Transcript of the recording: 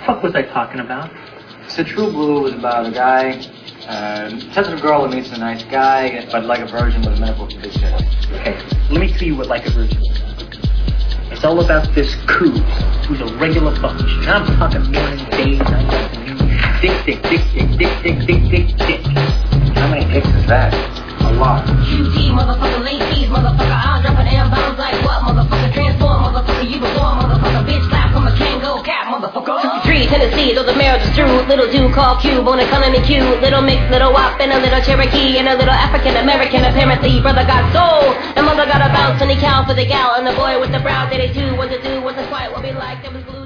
fuck was I talking about? So True Blue was about a guy, sensitive girl who meets a nice guy, but like a virgin with a medical condition. Okay, let me tell you what Like a Virgin is. It's all about this Coos, who's a regular fucking shit. I'm talking morning, day, night, afternoon. Dick. How many dicks is that? A lot. QT, motherfucker, late fees, motherfucker, I'll drop an M-bombs like what? Motherfucker, transform, motherfucker, you before, motherfucker, bitch, slap from a Kango cat, motherfucker. 63, Tennessee, though the marriage is true. Little dude called Cube, on economy cute. Little mix, little wop, and a little Cherokee, and a little African-American, apparently. Brother got soul, and mother got a bounce, and he cow for the gal, and the boy with the brow, did it too, what to do, wasn't quite what we liked, it was blue.